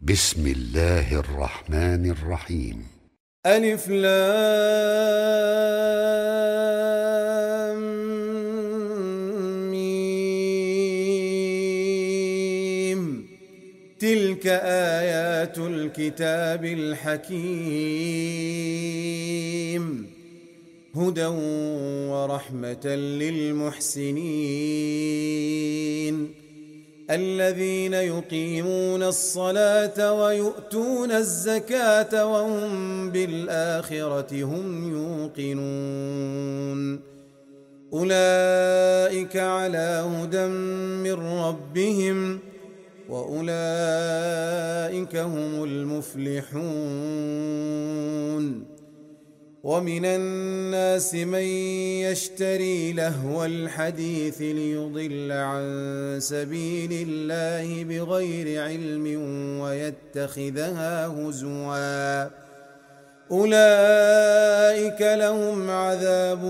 بسم الله الرحمن الرحيم. ألف لام ميم. تلك آيات الكتاب الحكيم، هدى ورحمة للمحسنين الذين يقيمون الصلاة ويؤتون الزكاة وهم بالآخرة هم يوقنون. أولئك على هدى من ربهم وأولئك هم المفلحون. ومن الناس من يشتري لهو الحديث ليضل عن سبيل الله بغير علم ويتخذها هزوا، أولئك لهم عذاب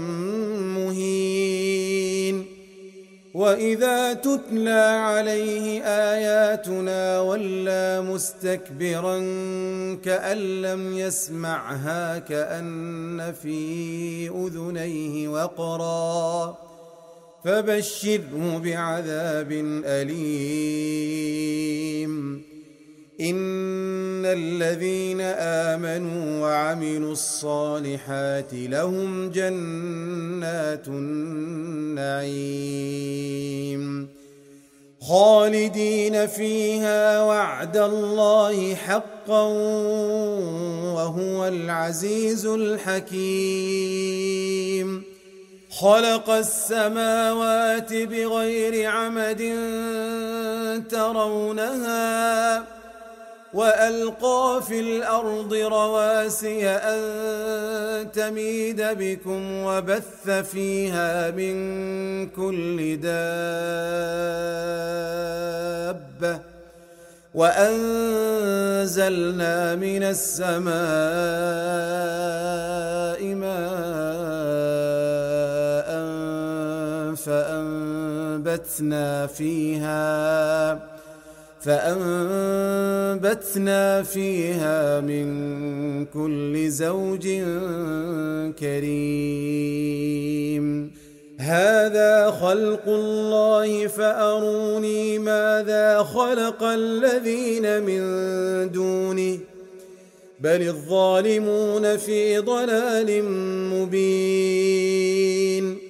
مهين. وإذا تتلى عليه آياتنا ولى مستكبرا كأن لم يسمعها كأن في أذنيه وقرا، فبشره بعذاب أليم. إن الذين آمنوا وعملوا الصالحات لهم جنات النعيم خالدين فيها وعد الله حقا وهو العزيز الحكيم. خلق السماوات بغير عمد ترونها وألقى في الأرض رواسي أن تميد بكم وبث فيها من كل دابة وأنزلنا من السماء ماء فأنبتنا فيها من كل زوج كريم. هذا خلق الله فأروني ماذا خلق الذين من دونه بل الظالمون في ضلال مبين.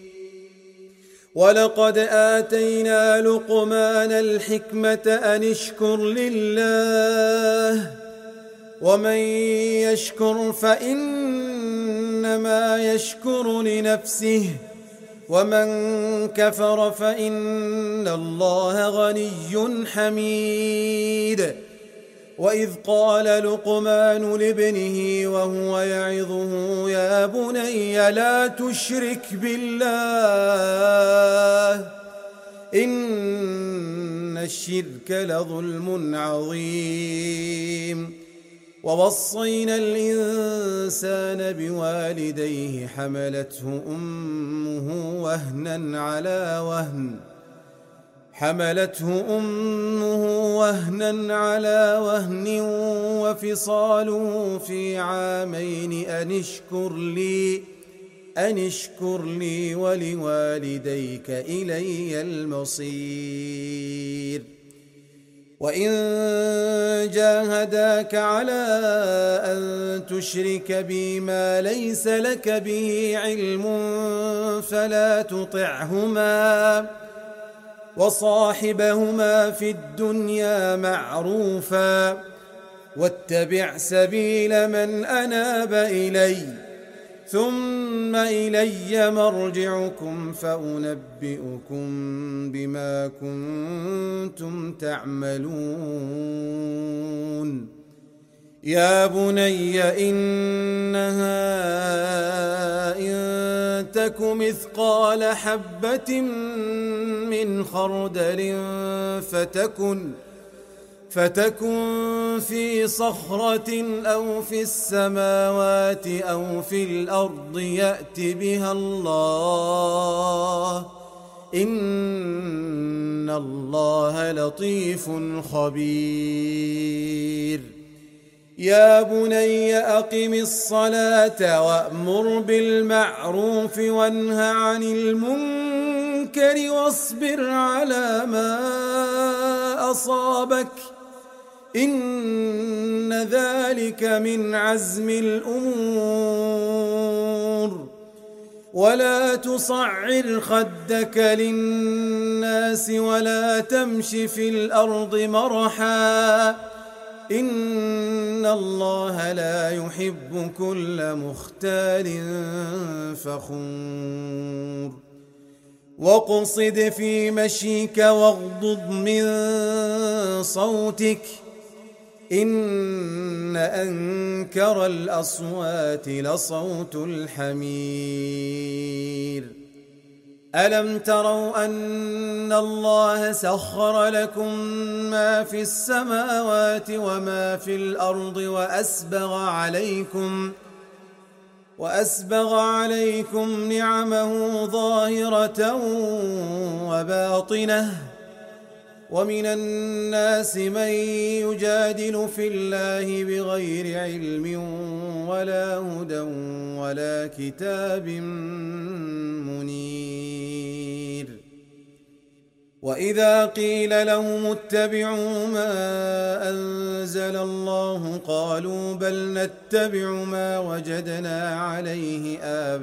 ولقد آتينا لقمان الحكمة أن اشكر لله ومن يشكر فإنما يشكر لنفسه ومن كفر فإن الله غني حميد. وإذ قال لقمان لابنه وهو يعظه يا بني لا تشرك بالله إن الشرك لظلم عظيم. ووصينا الإنسان بوالديه حملته أمه وهنا على وهن وفصاله في عامين أن اشكر لي ولوالديك إلي المصير. وإن جاهداك على أن تشرك بي ما ليس لك به علم فلا تطعهما وصاحبهما في الدنيا معروفا واتبع سبيل من أناب إلي ثم إلي مرجعكم فأنبئكم بما كنتم تعملون. يا بني إنها إن تك مثقال حبة من خردل فتكن في صخرة أو في السماوات أو في الأرض يأت بها الله إن الله لطيف خبير. يا بني أقم الصلاة وأمر بالمعروف وانه عن المنكر واصبر على ما أصابك إن ذلك من عزم الأمور ولا تصعر خدك للناس ولا تمش في الأرض مرحا إن الله لا يحب كل مختال فخور واقصد في مشيك واغضض من صوتك إن أنكر الأصوات لصوت الحمير ألم تروا أن الله سخر لكم ما في السماوات وما في الأرض وأسبغ عليكم نعمه ظاهرة وباطنة ومن الناس من يجادل في الله بغير علم ولا هدى ولا كتاب منير وإذا قيل لهم اتبعوا ما أنزل الله قالوا بل نتبع ما وجدنا عليه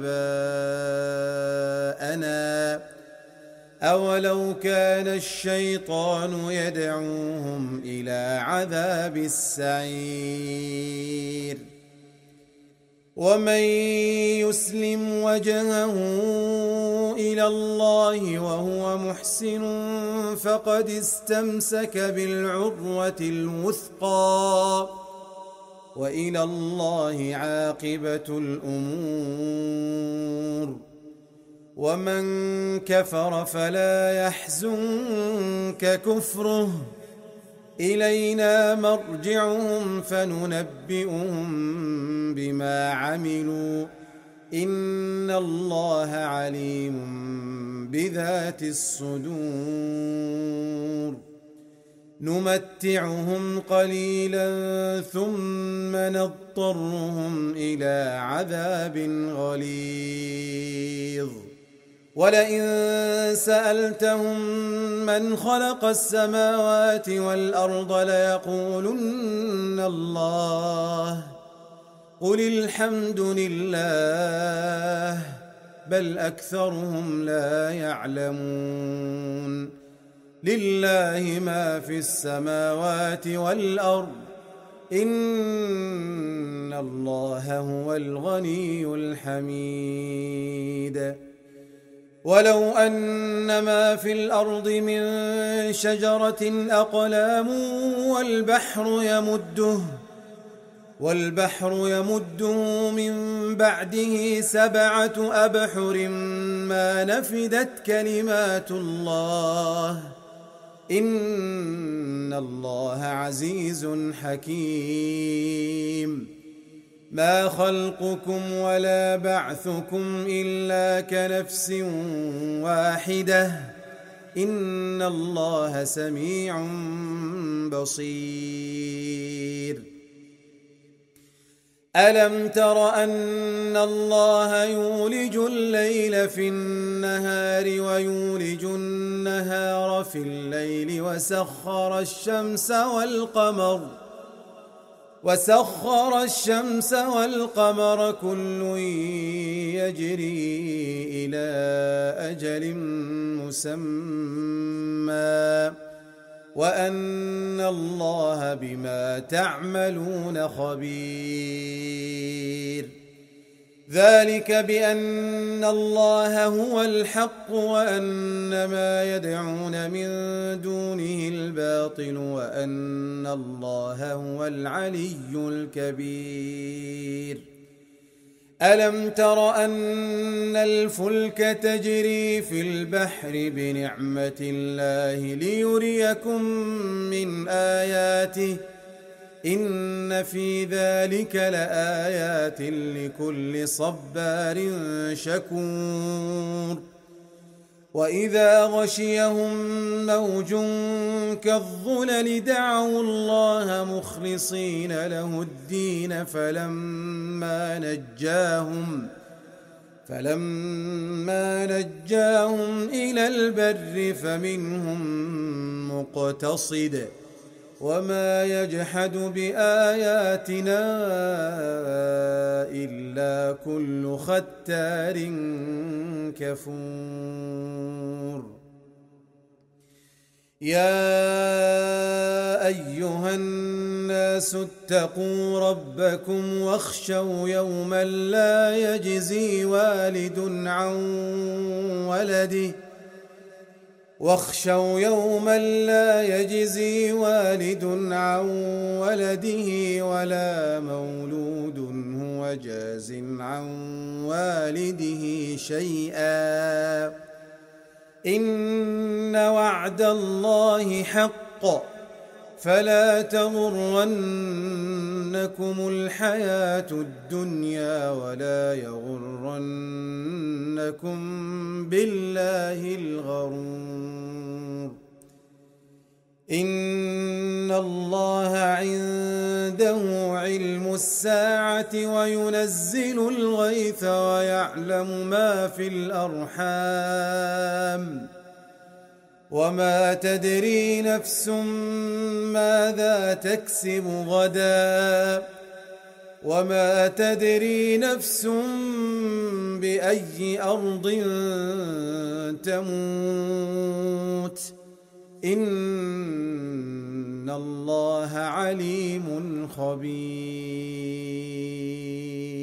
آباءنا أولو كان الشيطان يدعوهم إلى عذاب السعير ومن يسلم وجهه إلى الله وهو محسن فقد استمسك بالعروة الوثقى وإلى الله عاقبة الأمور ومن كفر فلا يحزنك كفره إلينا مرجعهم فننبئهم بما عملوا إن الله عليم بذات الصدور نمتعهم قليلا ثم نضطرهم إلى عذاب غليظ ولئن سألتهم من خلق السماوات والأرض ليقولن الله قل الحمد لله بل أكثرهم لا يعلمون لله ما في السماوات والأرض إن الله هو الغني الحميد ولو أن ما في الأرض من شجرة أقلام والبحر يمده من بعده 7 أبحر ما نفدت كلمات الله إن الله عزيز حكيم ما خلقكم ولا بعثكم إلا كنفس واحدة إن الله سميع بصير ألم تر أن الله يولج الليل في النهار ويولج النهار في الليل وسخر الشمس والقمر كل يجري إلى أجل مسمى وأن الله بما تعملون خبير ذلك بأن الله هو الحق وأن ما يدعون من دونه الباطل وأن الله هو العلي الكبير ألم تر أن الفلك تجري في البحر بنعمة الله ليريكم من آياته إن في ذلك لآيات لكل صبار شكور وإذا غشيهم موج كالظلل دعوا الله مخلصين له الدين فلما نجاهم إلى البر فمنهم مقتصد وما يجحد بآياتنا إلا كل ختار كفور يا أيها الناس اتقوا ربكم واخشوا يوما لا يجزي والد عن ولده ولا مولود هو جاز عن والده شيئا إن وعد الله حق فلا تغرنكم الحياة الدنيا ولا يغرنكم بالله الغرور إن الله عنده علم الساعة وينزل الغيث ويعلم ما في الأرحام وما تدري نفس ماذا تكسب غدا وما تدري نفس بأي أرض تموت إن الله عليم خبير